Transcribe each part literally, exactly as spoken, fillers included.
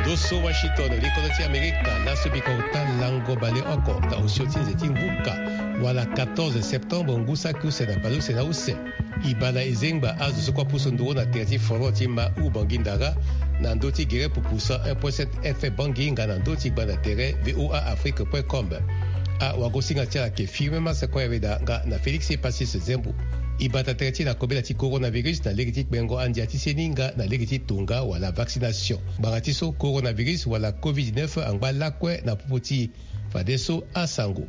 Dosso Washington likoloti Amerika la subikauta lango bale oko ta usioti zetimbuka wala quatorze septembre ngusa kuse na palu sena use ibala izengba azu sokwa puso nduro na terti foro tima u bangindara na ndoti gere pupusa un virgule sept F banginga na ndoti bana tere voa afrique point com a wagosinga tia ke firmement se kwa veda nga na Felix Pasis Zembu ibata terti na kobela ti coronavirus na legiti bengo andia ti seninga na legiti tunga wala vaccination baratiso coronavirus wala covid dix-neuf angba lakwe na puputi fadeso asango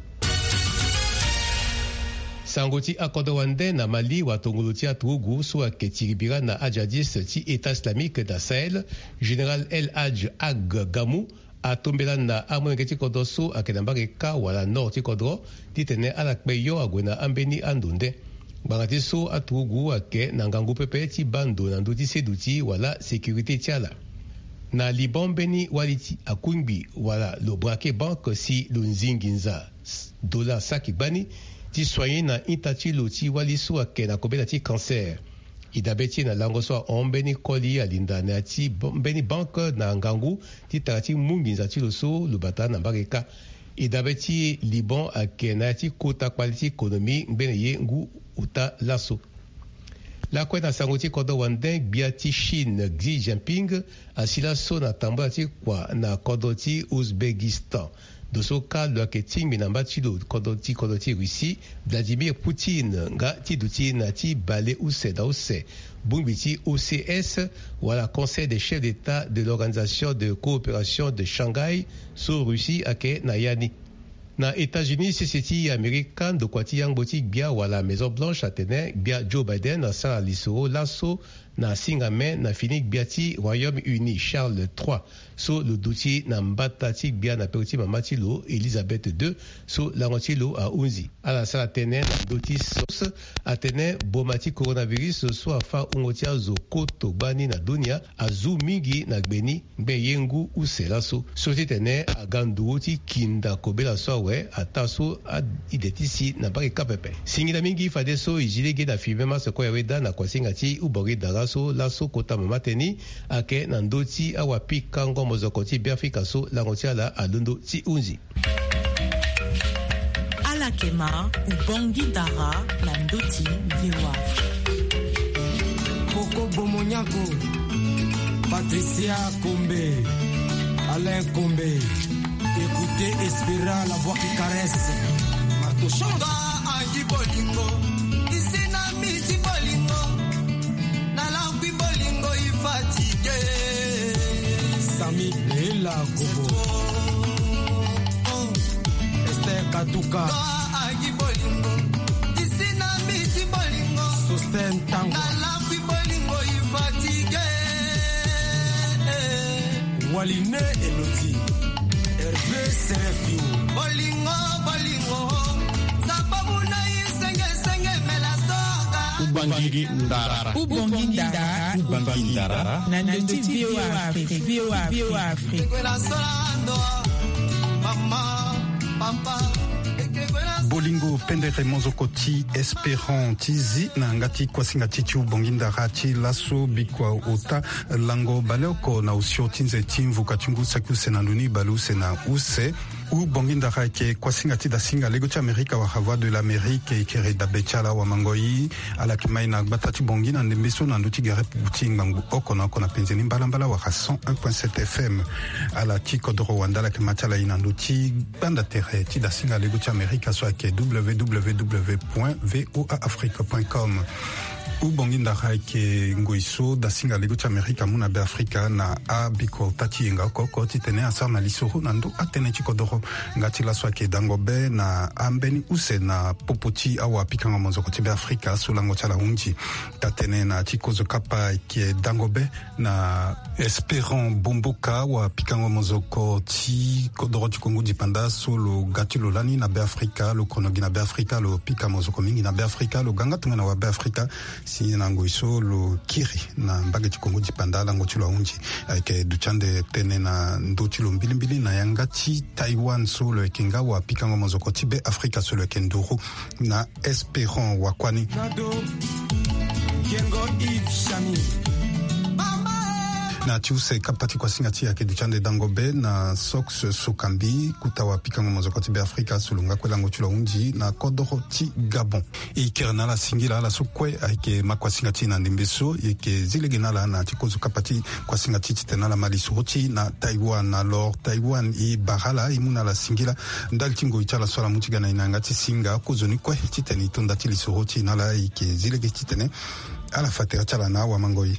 sangoti akodo wande na Mali watongoluti atugu so aketiribira na ajadis ti état islamique da Sahel général El Hadj Ag Gamou atombela na amoneketi kodoso akenambake ka wala nord ti kodro ti tene ala kpeyo agwena ambeni andunde bangati so atugu ake na ngangu pepe ti bando na nduti seduti wala sécurité tiala na Liban beni waliti akungbi wala lo brake banque si lo nzinginza dola saki bani ti soigné na intati lo ti wali so ake na kobela ti cancer idabe ti na lango so ombeni koli alinda na ti beni banque na ngangu ti tara ti munginza ti lo so lo bata na mbareka idabe ti Liban ake na ti kota kuali ti économie ngbene ye ngu uta laso la kue na sango ti kodo wande gbia ti Chine Xi Jinping asila so na tambo ti kua na kodo ti Uzbekistan doso ka lo ayeke tingbi na mba ti lo kodo ti kodo ti Russie Vladimir Poutine nga ti duti na ti bale use da use bungbi ti O C S wala conseil des chefs d'état de l'organisation de coopération de Shanghai so Russie ayeke na ya ni na États-Unis sese ti américain do kua ti yangbo ti gbia wala Maison Blanche atene gbia Joe Biden asala lisoro laso na singame na fini gbia ti Royaume-Uni Charles trois so lo duti na mbata ti gbia na peu ti mama ti lo Elizabeth deux so lango ti lo ahunzi ala sala tene na ndö ti sos atene boma ti coronavirus so afa hungo ti azo koto gbani na dunia azu mingi na gbeni ngbe ye ngu use laso so ti tene aga ndugu ti kinda kobela so awe ata so ide ti si na mbage kapepe singila mingi fade so e zi lege na firmema so kue weda na kuasinga ti ubori dara so laso kota mama teni ayeke na ndö ti awapi kango mozoko ti biafrika so lango ti ala alondo ti hunzi ala kema ubongi dara na ndö ti voa Boko Bomonyako Patricia Kombe Alain Kombe écoutez Espera la voix qui caresse Matoshanga Angi Bolingo ici na miti Bolingo na lampi Bolingo ifatigue Sami Ela Gobo Esther Katuka Angi Bolingo ici na miti Bolingo Sosten Tango na lampi Bolingo ifatigue Waline Eloti Hervé Serefio Bolingo Bolingo Sababu na isenge senge mela soka Ubangigi Ndara ubongi ndara Ubangigi Ndara na ndö ti voa afrique voa afrique Kwela solando Mama Papa bolingo pendere mozoko ti espérant ti zi na ngati kuasinga ti ti ubongi ndara ti laso bikua ota lango bale oko na usio ti nze ti mvuka ti ngu saki use na nduni bale use na use ubongi ndara yeke kuasinga ti dasinga lego ti amerika wahava de l'amérique e yeke re dabe ti ala wamangoi ala yeke mai na gbata ti bongi na ndembe so na ndö ti gere pupu ti ngangu oko na oko na penzeni mbalambala waka cent un virgule sept F M ala ti kodro wanda ala yeke ma ti ala ye na ndö ti gbanda tere ti dasinga lego ti amerika so ayeke w w w point voa afrique point com ubongi ndara yeke ngoi so dasinga lego ti amerika mu na be afrika na abiko ta ti yenga oko oko ti tene asara na lisoro na ndö atënë ti kodro nga ti laso ayeke dango be na ambeni use na popo ti awapikanga monzoko ti be afrika so lango ti ala hungi ta tënë na ti kozo kapa ayeke dango be na espérant bomboka awapikanga monzoko ti kodro ti kongo dipanda so lo ga ti lo lani na be afrika lo kronogi na be afrika lo pika monzoko mingi na be afrika lo ganga tongana wa be afrika si na ngoi so lo kiri na mbage ti kongo dipanda lango ti lo ahungi ayeke dutiande tënë na ndö ti lo mbilimbili na yanga ti taiwan so lo yeke nga awapikango monzoko ti be afrika so lo yeke nduru na espérant wakuani Nado Kiengo Yves Chani na tiuse kapati kwa singati ya kedichande dangobe na sox sokambi kutawa pikango mozokoti be Afrika sulunga kwelango chula unji na kodoro ti Gabon ikirna la singila la sukwe aike makwa singati na ndimbeso yeke zilegenala na tikozo kapati kwa singati titena la Mali suroti na Taiwan. Alors Taiwan i bahala imuna la singila ndal tingo itala swala mutiga na inangati singa kozoni kwe titeni tondati li suroti na la ike zilege titene ala fatera chala na wa mangoi.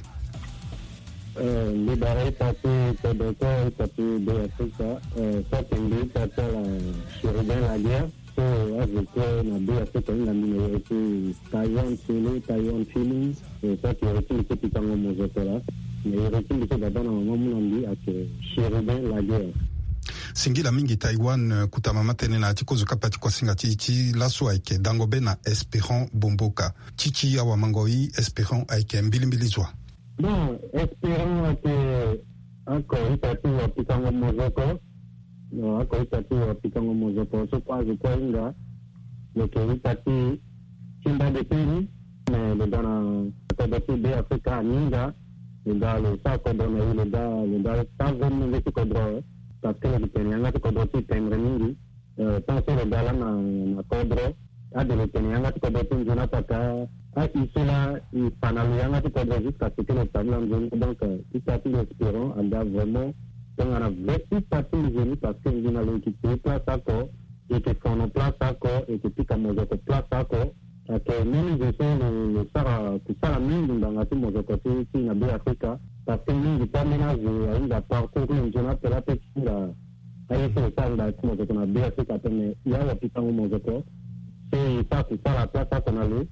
Libéré Tati Kodoko Tati de Afrika Sokendi Tati la Chérubin la guerre so avec na de Afrika na minorité Taiwan Chili Taiwan Chili et ça qui est une petite tango mozotola mais il retient que d'abord na mamu nambi avec Chérubin la guerre singila mingi Taiwan kutama matene na tikozo kapati kwa singati chi laso aike dangobe na Espérant Bomboka chichi ya wa mangoi Espérant aike mbilimbilizwa. Bon, espérons que encore itatu wa pikango mozoko, no encore itatu wa pikango mozoko. So kwa zikwa inga, yoke itatu chimba de pili, mais le dana tabati de Afrika ninga, le da le sa kodona le da le da sa venu de kodro, parce que le penyanga kodro ti temre ningi, tant que le da na na kodro, a de le penyanga kodro ti njuna paka. Ah, ici là, il panalien a tout à jusqu'à ce que le tableau donc il s'appelle Espérant, on a vraiment, on a vécu partie du génie parce que nous avons quitté place à corps, et que son place à corps, et que tout comme nous avons place à corps, et que même je sais le Sahara, tout ça la même dans la team, nous avons côté ici, en Africa, parce que nous, nous pas ménagé, il a parcouru une jeune appel à petit, là, à y faire ça, là, nous avons en Africa, mais il y a un petit temps où nous avons, c'est ça, c'est ça la place à qu'on a lu.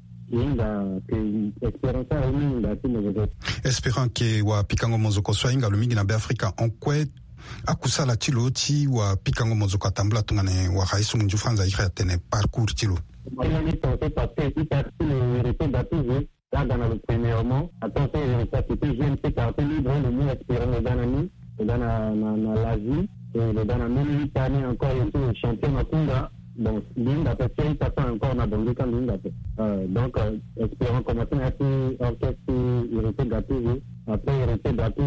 Espérant ke wa pikango mozoko swainga lumingi na be Afrika onkwe akusala tilo ti wa pikango mozoko atambula tungane wa raisu munju franza ikha tene parcours tilo. Moi pensé parce que il a le répète d'attiser là dans le premièrement attention ça c'était jeune c'est parti libre le mot Espérant le danani le dana na l'Asie et le dana même l'Italie encore ici champion Makunga. Donc, l'une d'après il passe encore dans le camp l'une d'après. Donc, Espérant commencer à être orchestre, il était gâté, après il était gâté,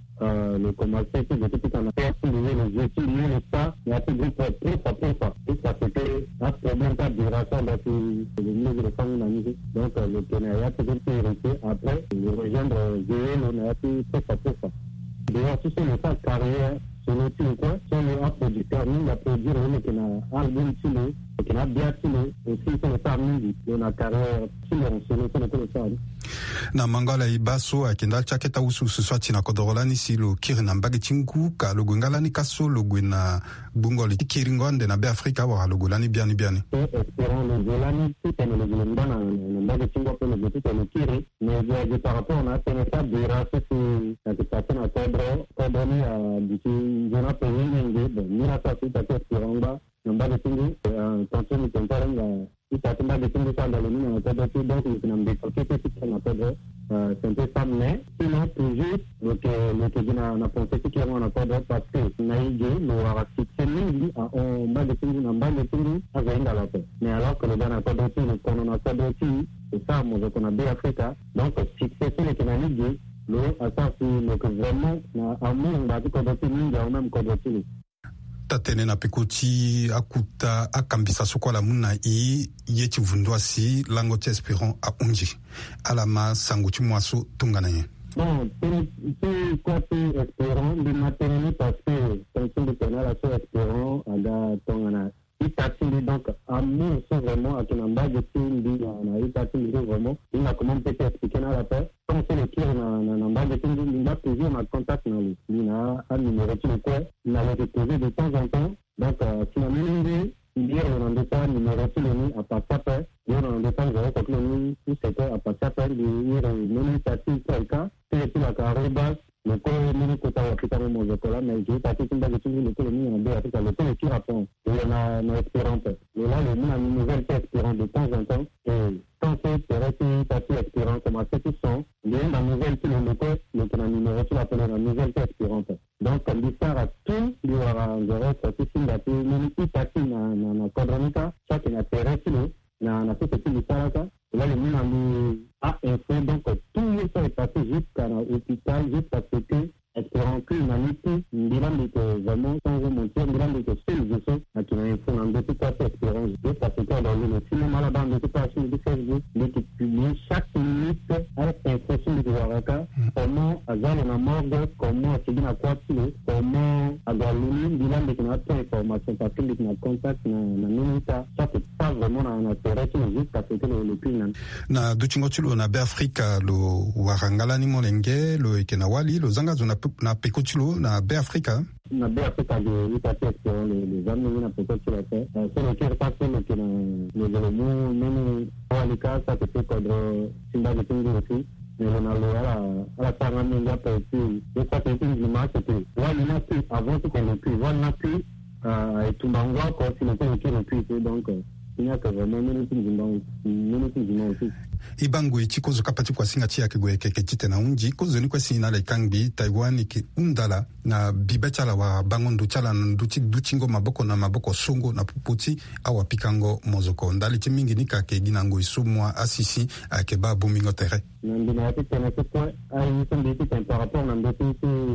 le commencer, il était tout en affaire, il y a les jeux, il y a le ça, il y a tout groupe, plus ça, plus ça. Tout ça, c'était un problème de duration dans le milieu de sang de la musique. Donc, le Kenya a toujours été hérité. Après, il rejoindre G L, on a été plus ça, plus ça. D'ailleurs, tout ça, le temps de carrière, sur le film, quoi, sur le producteur, nous, la produire, on est un album sur le, on a bien sur le, aussi sur le famille, on a carrière, sur le, sur le, sur le, sur le, sur le, na mangala ibaso akenda chaketa usu suswati na kodorolani si lo kiri na mbagi chingu ka logo ngalani kaso logo na bungoli kiri ngonde na be Afrika wa logo lani biani biani Espérant le golani tout est le logo ndana na mbagi chingu kwa logo tout est le kiri mais je par rapport na tena ça de race si na kitata na kodro kodoni a diki jona pe ngi bon ni na ça tout à Espérant ba na mbagi chingu tanto ni tentara nga itatumba de chingu kwa ndalo ni na kodro donc ni na mbagi kokete na kodro c'est un peu ça, mais sinon, toujours, donc, le Kégina n'a pensé que clairement on a pas d'autre parce que Naïgé, le Warasik, c'est lui, en bas de Tingu, en bas de Tingu, à Zaïnda la paix. Mais alors que le gars n'a pas d'autre, le qu'on a pas d'autre, c'est ça, moi, qu'on a bien Africa. Donc, si c'est celui qui n'a Naïgé, le, à ça, c'est que vraiment, à moi, on va dire qu'on doit tenir, même qu'on doit tenir. Tatene na pekoti akuta akambisa sokwa la muna i yeti vundwa si lango ti Espérant a unji alama sanguti mwaso tungana ye. Bon, c'est quoi c'est Espérant de matériel parce que fonction de pénal à ce Espérant à da tongana itatili donc amour c'est vraiment à kinamba de tindi na itatili vraiment il a comment peut expliquer na la paix comme c'est le qui na na namba de tindi il a toujours ma contact na lui il a un numéro de quoi il a déposé de temps en temps donc si on a il y a un détail numéro de lui à partir après il y a un détail de l'autre lui tout c'était à partir après il y a un numéro de quelqu'un c'est la carrière basse le colonie côté Africain Mozokola, mais j'ai parti de le colonie en deux Africains, le colonie qui répond, et on a nos espérantes. Et là, le monde a une nouvelle qui est espérante de temps en temps, et quand c'est parti parti espérant, comme à ceux qui sont, il y a une nouvelle qui est le côté, donc on a un numéro qui l'appelle la nouvelle qui est espérante. Donc, comme l'histoire a tout, il y aura un zéro, c'est tout signe d'appel, même si parti dans la quadronica, chaque n'a pas réussi, n'a pas fait tout l'histoire là. Et là, le monde a mis à info, donc tout le temps est passé jusqu'à un hôpital juste parce que espérons que l'humanité, Milan que vraiment, sans remonter, Milan que c'est le jeu, à qui on a un petit peu d'espérance, juste parce que dans le cinéma là-bas, de toute façon, de Facebook, de qui publie chaque minute, avec l'impression de Waraka, comment, à Zal, on a mort, comment, c'est bien à quoi tu es, comment, à Galilée, Milan, de qui on a plein d'informations, parce que de qui on a contact, on a minute, ça, c'est pas vraiment un intérêt, c'est juste parce que le plus, na duchingochulo na Beafrika lo warangala ni molenge lo ikenawali lo zanga zona na pekochulo na Beafrika na Beafrika de ipate explorer les les amis na pekochulo fait c'est le cœur pas le que le le mot même alika ça te fait cadre simba de tingi aussi mais on a le ala ala tanga minga pe puis et ça c'est une image que voilà n'a plus avant tout qu'on plus voilà n'a plus euh et tout mangwa quoi si le temps qui ne plus donc il n'y a que vraiment minute minute aussi ibango ichikozo kapati kwa singa chia kigwe keke chite na unji kozo ni kwa sina la kangbi Taiwan ki undala na bibachala wa bangondo chala nduchi duchingo maboko na maboko songo na puputi awa pikango mozoko ndali chimingi nika ke ginango isumwa asisi ake babu mingo tere ndina ati tena kwa ai sondeti par rapport na ndeti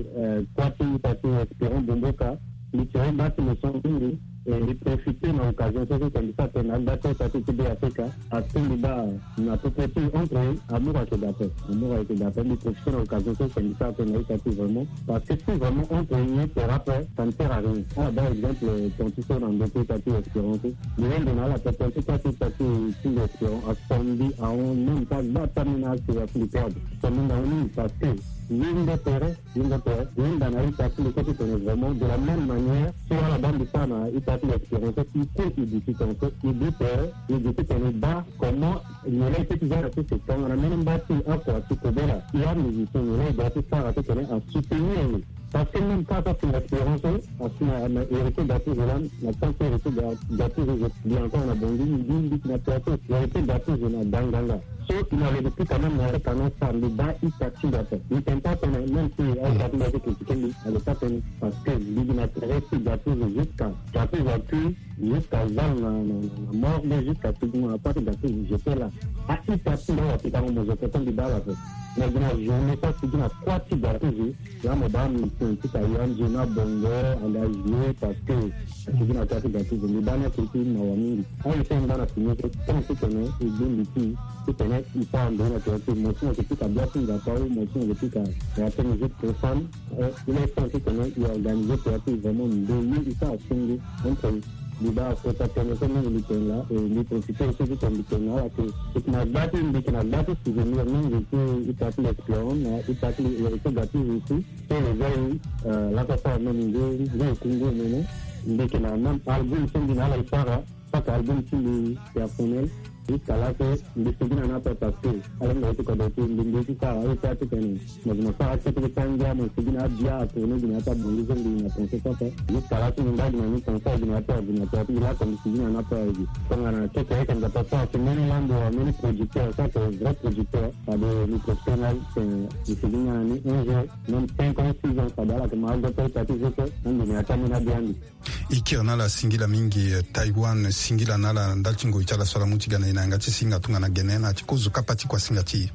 kwa ti pati espérons bomboka littéralement basi le sondingi et profiter de l'occasion c'est comme ça que n'a d'accord ça tout de Afrique à tout le bas n'a pas petit entre amour à Québec amour à Québec mais profiter de l'occasion c'est comme ça que n'a pas vraiment parce que si vraiment on peut y faire après ça ne sert à rien ah par exemple quand tu sors dans des pays espérance mais on a la personne qui a tout à fait sur l'espérance à samedi à on même pas là terminal sur la plus perdre comme dans une parce que l'une des terres, l'une des terres, l'une d'un avis parti le côté connaît vraiment de la même manière sur la bande de femmes à y parti l'expérience il peut y discuter en fait il dit terre il dit qu'on est bas comment il y a un petit genre de c'est quand on a même bâti un peu à ce côté là il y a des musiciens il y a des artistes à ce qu'on est à soutenir parce que même quand c'est l'expérience on a hérité d'Atou Zolan on a tant hérité d'Atou Zolan il y a encore on a bondi il dit qu'il n'a pas fait hérité d'Atou Zolan Danganga so il avait depuis quand même la réclamation par le bas il s'active d'affaire il t'aime pas qu'on a même si elle a dit que tu peux elle est pas tenue parce que il n'a pas réussi d'Atou jusqu'à d'Atou Zolan jusqu'à Zal la mort mais jusqu'à tout le monde à part d'Atou j'étais là à il s'active là c'est quand même je peux pas dire là mais dans la journée ça c'est dans trois types d'Atou là madame tout à l'heure je n'ai bongo à la journée parce que c'est dans la tête d'Atou je n'ai pas n'a quelque chose na wani on est dans la finir quand c'est qu'on est et bien ici c'est qu'on est il parle de la tête moi c'est tout à bloquer la parole moi c'est tout à la peine juste pour femme il est pensé qu'on est organisé pour être vraiment deux il ça a changé entre di ba ko ta tene ko no li ten la e li profiter aussi de ton ten la que c'est na date une que na date si je me remets que il t'a fait l'expérience il t'a fait le réseau gâté ici et les gens la personne non il veut Congo mais mais que na même album c'est d'une ala fara pas album qui est japonais jusqu'à là que le second n'a pas passé alors on a été connecté le dit ça a été tenu mais je ne sais pas si c'est un gars mais c'est bien bien tourné d'une attaque de l'usine d'une pensée ça fait jusqu'à là que on a une pensée d'une attaque d'une attaque il a comme si on n'a pas eu comme on a quelqu'un qui n'a pas fait c'est même land de même producteur ça c'est vrai producteur ça de microprofessionnel c'est c'est bien un jour même cinq ans six ans ça doit que mal de peut être que on d'une attaque on a bien iki ona la singila mingi Taiwan singila nala ndalchingo ichala swala mutigana ngati singa tunga na genena chikuzu kapati kwa singati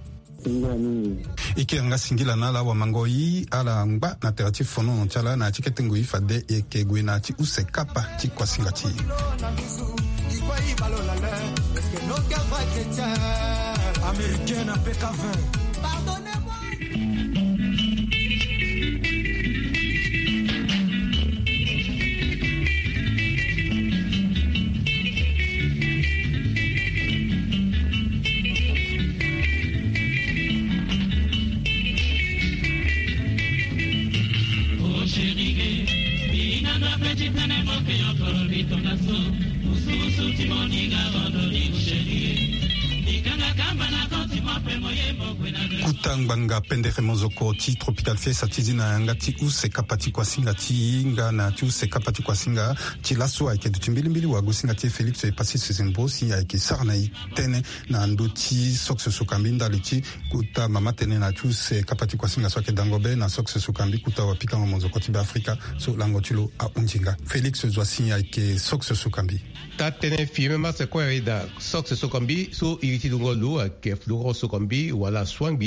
iki nga singila nala wa mangoi ala ngba na terati fono nchala na chiketengo ifade ekegwe na chi use kapa chi kwa singati américaine à P K vingt pardonnez-moi kutangbanga pendere mozoko ti tropical fiesta tizi na ngati use kapati kwa singa ti nga na ti use kapati kwa singa ti laso ayeke duti mbilimbili wago singa ti Félix e pasi sesembo si ayeke sara na ye tënë na ndö ti sokse sokambi ndali ti kuta mama tënë na ti use kapati kwa singa so ayeke dangobe na sokse sokambi kuta wapikango mozoko ti Beafrika so lango ti lo ahundinga Félix zwa si ayeke sokse sokambi ta tënë firme ma sekue da sokse sokambi so iri ti dungo lu ayeke fluro sokambi wala swangbi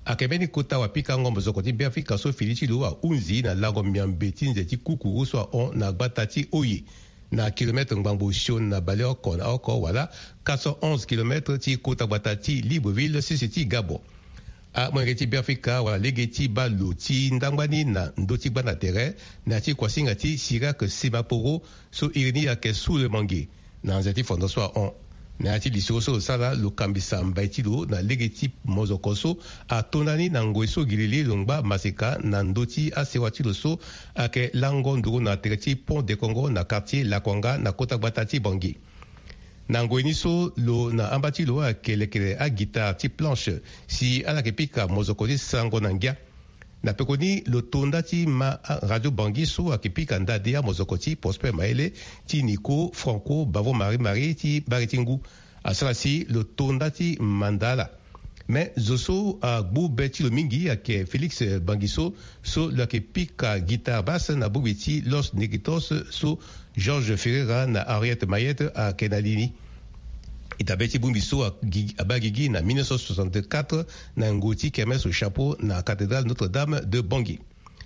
akebeni kota wa pika ngombo zokoti be Afrika so filichi lo wa unzi na lango miambe tinze ti kuku so on na batati oyi na kilomètre ngbangbo shon na bale oko na oko wala quatre cent onze kilomètres ti kota batati Libreville sisi ti Gabon a mwengeti be Afrika wala legeti balo ti ndangwani na ndoti bana terrain na ti kwasinga ti Sirak Semaporo so irini ake sous le mangue na nzeti fondo so on na ti liso so sala lo kambisa mbaitilo na legeti mozokoso a tonani na ngweso gilili longba maseka na ndoti asewati loso ake lango nduru na tereti pont de Congo na quartier La Kwanga na kota batati Bangui na ngweni so lo na ambati lo akelekele a guitare ti planche si ala kepika mozokosi sango na ngia na pekoni lo tonda ti ma radio Bangui so akepika ndade ya mozokoti Prosper Maele ti Nico Franco Bavo Marie Marie ti Baritingu asala si lo tonda ti Mandala mais zoso a gbu beti lo mingi ake Felix Bangiso so lo akepika guitare basse na bubi ti Los Negritos so Georges Ferreira na Henriette Mayette a Kenalini itabeti bumbiso a Bagigi na mille neuf cent soixante-quatre na ngoti kermesse au chapeau na cathédrale Notre-Dame de Bangui.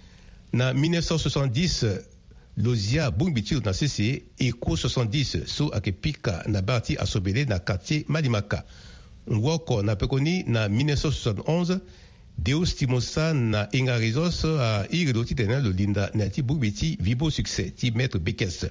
Na mille neuf cent soixante-dix lozia bumbiti na C C Eco soixante-dix so akepika na barti asobele na quartier Malimaka. Ngwoko na pekoni na mille neuf cent soixante-onze Deus Timosa na Ingarizos a Irelo ti tena lo linda na ti bumbiti Vibo Succès ti Maître Bekes.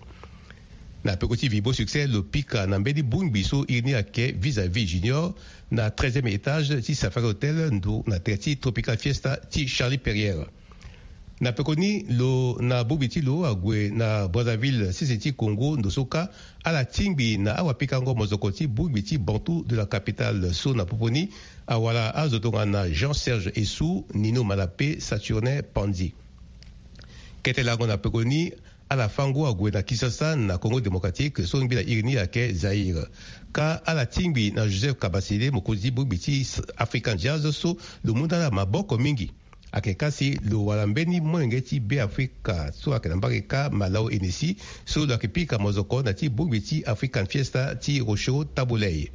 Na pekoti Vibo Succès lo pika na mbedi bungbi so irni ake vis-à-vis junior na treizième étage ti Safari Hotel ndo na terti Tropical Fiesta ti Charlie Perrière. Na pekoni lo na bubiti lo agwe na Brazzaville sisi Congo ndo soka ala tingbi na awa pika ngo mozokoti bubiti Bantu de la capitale so na poponi awala azotonga na Jean-Serge Essou, Nino Malapé, Saturnin Pandi. Ketelango na pekoni ala fango agwe na Kinshasa na Congo démocratique so ngbi la irni ake Zaire ka ala tingbi na Joseph Kabasile mokozi bubiti African Jazz so lo mundala maboko mingi ake kasi lo walambeni mwengeti be Afrika so ake nambake ka Malao Enesi so lo ake pika mozoko na ti bubiti African Fiesta ti Rocho Tabulei.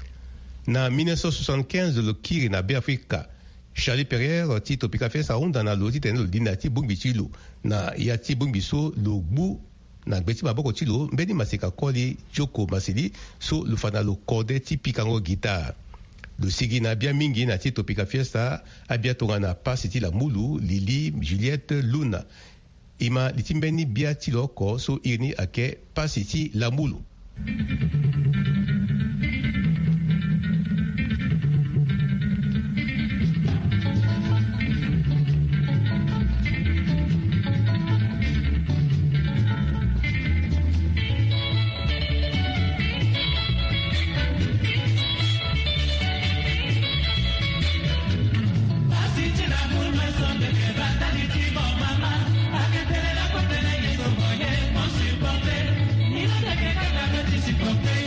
Na mille neuf cent soixante-quinze lo kiri na be Afrika Charlie Perrière ti Tropical Fiesta onda na lo ti tene lo dina ti bubiti lo na ya ti bumbiso lo gbu na gbeti maboko ti lo mbeni maseka koli Joko Masili so lo fana lo kode ti pikango guitare. Lo sigi na bia mingi na ti Tropical Fiesta abia tonga na pasi ti la mulu Lili Juliette Luna ima li ti mbeni bia ti loko so irni ake pasi ti la mulu. Okay.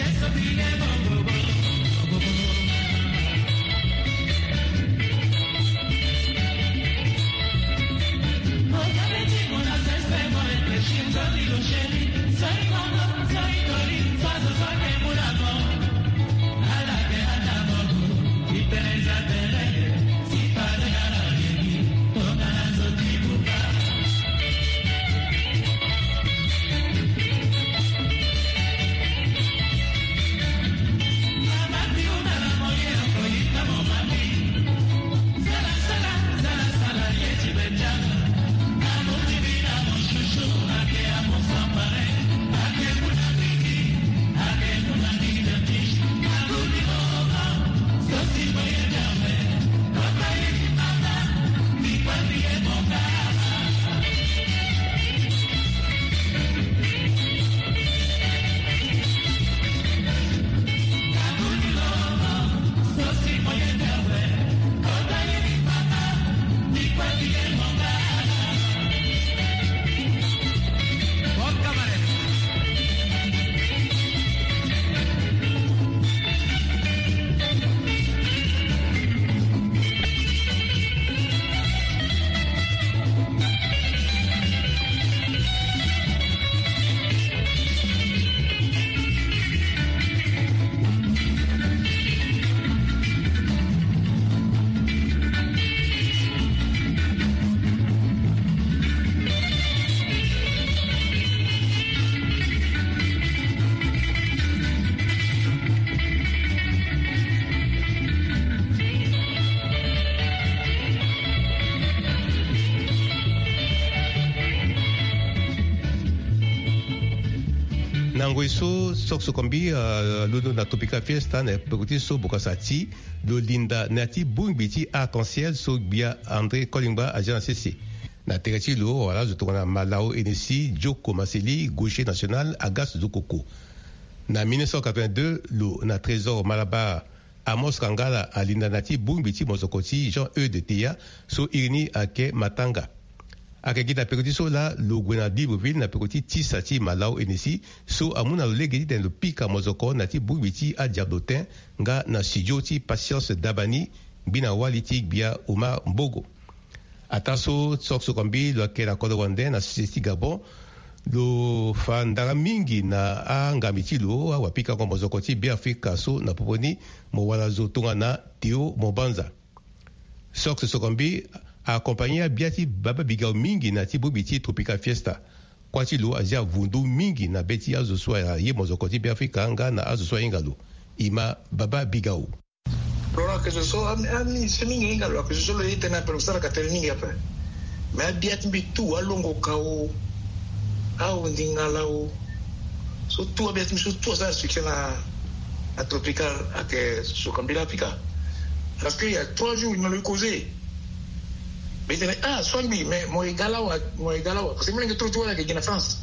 nangoiso sok sokombi ludo na Tropical Fiesta na pekuti so bokasati lo linda nati bumbiti arc-en-ciel so bia André Kolingba agent C C na tereti lo wala zo tokana Malao Enesi Joko Maseli gaucher national Agas Zokoko na mille neuf cent quatre-vingt-deux lo na Trésor Malabar Amos Kangala alinda nati bumbiti mozokoti Jean E de Teya so irini ake Matanga akeki na pekoti so la lo gwena Libreville na pekoti tisati Malao Enesi so amuna lo legedi den lo pika mozoko nati bumbiti a Diablotin nga na studio ti Patience Dabani bina waliti bia Omar Mbogo ataso sok sokombi lo akela kodo wande na société Gabon lo fandara mingi na angamiti lo wapika kwa mozoko ti bia Afrika so na poponi mo wala zo tunga na Theo Mobanza sok sokombi accompagné biati baba bigao mingi na ti bobiti Tropical Fiesta kwati lo azia vundu mingi na beti azo soya ye mozokoti bi Afrika nga na azo soya ingalo ima baba bigao Lora que je so ami semingi ingalo que je so le itena pero sara katerningi apa ma biati bi tu alongo kao au ndingalao so tu biati so tu sa sikena a Tropical a que so kambila Afrika parce qu'il y a trois jours il m'a le causé. Mais il dit, ah, Swangbi, mais moi, Galawa, moi, Galawa, parce que moi, je trouve toi là, qui est en France.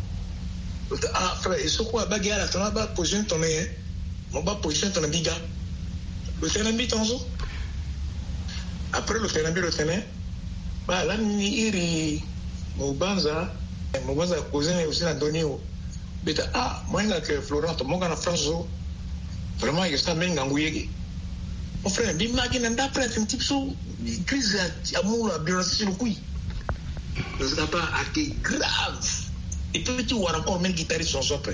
Ah, frère, et ce quoi, bagarre, tu n'as pas position ton nez, mon bas position ton biga. Le terrain bit en zo. Après le terrain bit le terrain, bah, là, ni iri, mon banza, mon banza, cousin, aussi, la donné au. Mais ah, moi, il y a que Florent, mon gars en France, vraiment, il y a ça, même, ngangouye. Mon frère, l'imagine un d'après un type sous crise amour la violence sur le couille. Ce n'est pas assez grave. Et puis tu vois encore même guitariste sont après.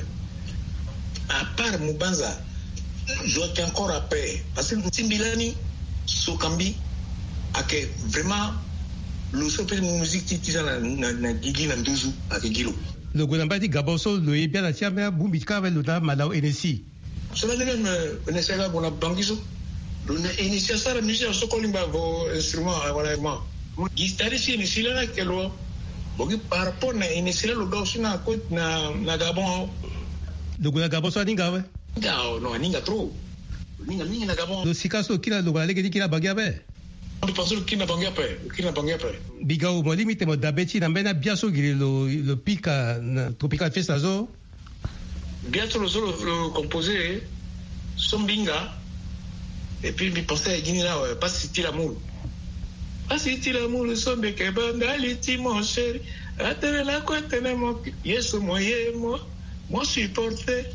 À part Mubanza, je vois encore après parce que Timbilani, Sokambi, a que vraiment le super musique qui est na na gigi na douze à Gilo. Le gouvernement dit Gaboso le est bien la tiamia bumbika avec le dame Malao Enesi. Cela n'est même une série pour la banquiso. Initial ça la musique so kolimba vo instrument wala ma guitariste initial na kelo bogi par rapport na initial lo gauche na ko na na Gabon le gouvernement Gabon so ninga we ngao no ninga trop ninga ninga na Gabon le sikaso kila lo wala legi kila bagia be on pense que kina bangia pe kina bangia pe bigao mo limite mo dabeti na mbena biaso gili lo le pika na Tropical Fiesta zo bientôt le solo le composé sombinga. Et puis, il pensait à Guinée là, pas si tu l'amour. Pas si tu l'amour, le son de Kebanda, l'iti, mon chéri. Attends, la quoi, t'es mon. Yes, moi, moi, moi, supporté.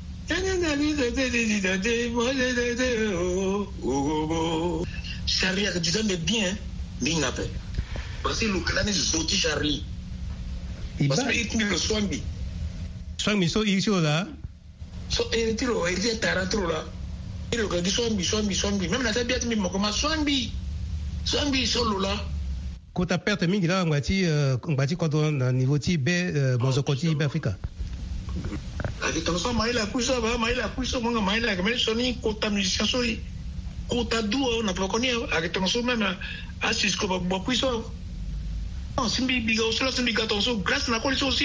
Charlie, tu donnes bien, bien, parce que le clan est zoti Charlie. Parce qu'il me le soigne. Soigne, so, il est là. So, il est là, il est là, là. Il a dit Swambi, Swambi, Swambi. Même la tête de comment Swambi. Swambi solo là. Quand tu perds mingi là, on va dire on va dire quand on a niveau ti B mozokoti B Africa. Avec ton sang maïla kuisa ba maïla kuisa monga maïla que même soni kota musicien soi. Kota duo on a pas connu avec ton sang même à Cisco ba ba kuisa. Non, simbi biga aussi simbi gatonso grâce na colis aussi.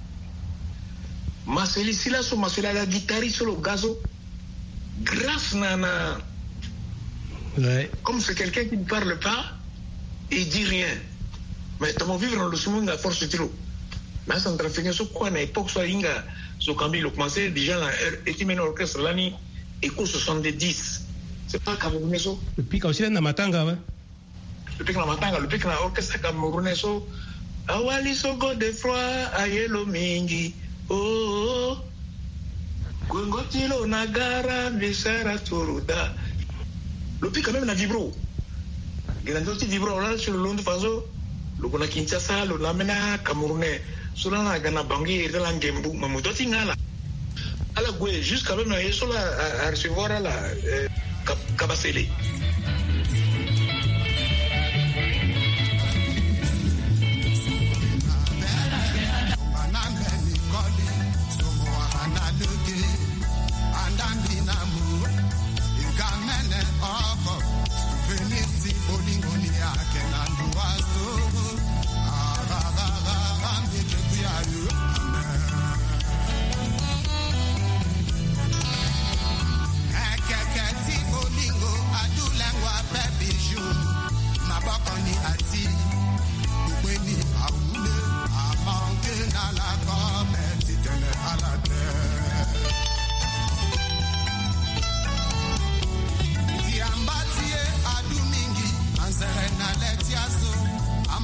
Maseli sila so masela la guitare solo gazo. Grâce Nana. Ouais. Comme c'est quelqu'un qui ne parle pas, il dit rien. Mais tu vas vivre dans le monde à force de tiro. Mais ça ne fait sur quoi à l'époque, soit Inga, sur Camille, le commencé déjà là, et tu mènes l'orchestre l'année, écho soixante-dix. C'est pas Camerounais. Le pic aussi dans Matanga, ouais. Le pic dans Matanga, le pic dans l'orchestre Camerounais. Awali Sogo de froid, Ayelo Mingi. Oh. Gwengotilo nagara misara turuda. Le pic quand même na vibro. Grandoti vibro là sur le long de faso. Le kona Kinshasa, le lamena Camerounais. Sur la gana bangi et la ngembu mamudoti ngala. Ala gwe jusqu'à même na yeso la à recevoir la Kabasele.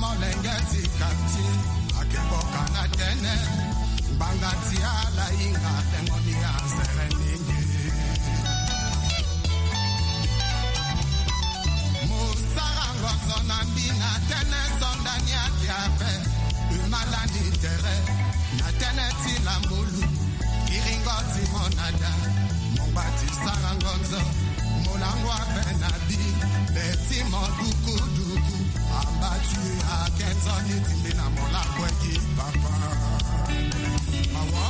molengeti kati akeboka na tene bangati ala inga tengoni azere ningi musarango zona bina tene sondani atiape umalani tere na tene tilambulu iringoti monada mombati sarangonzo molangwa benabi beti moduku duku ambatu akenzo nitimbi na molangwa ki papa mawa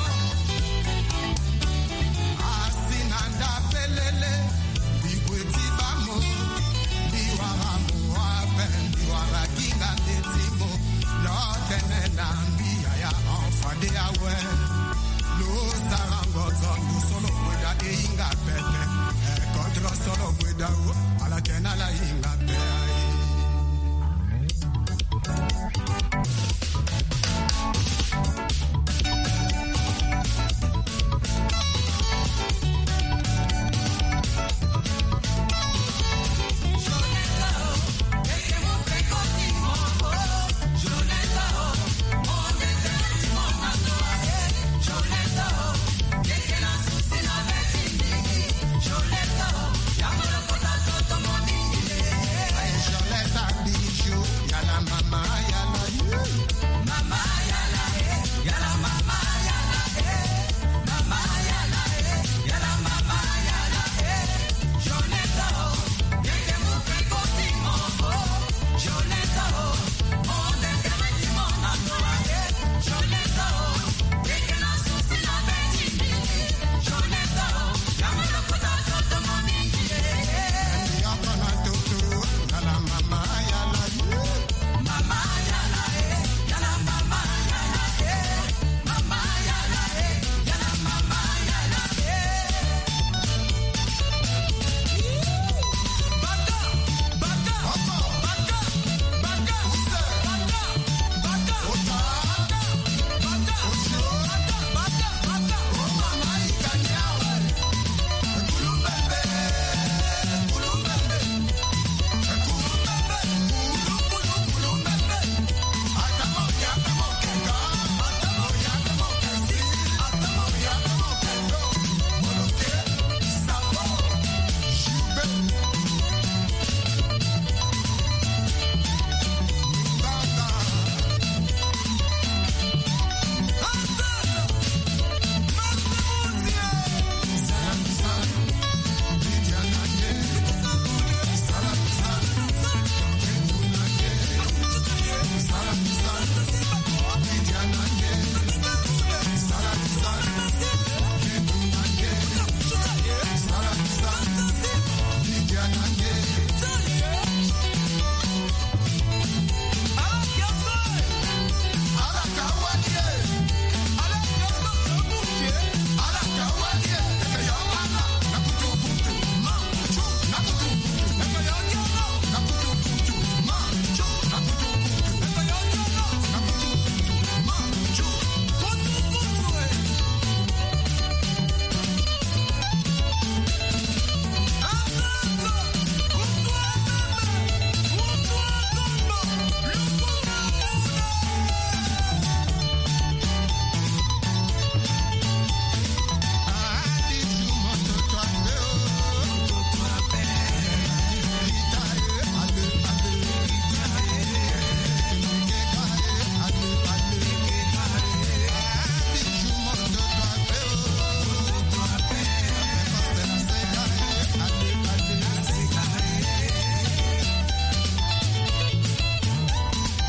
asinanda pelele bigweti bamo biwara muabe biwara kinga netimo lotene na mbia ya enfade awe lo sarangozo lu solo kweda e inga pete e kontro solo kweda o ala kena la inga pe ai Yala mama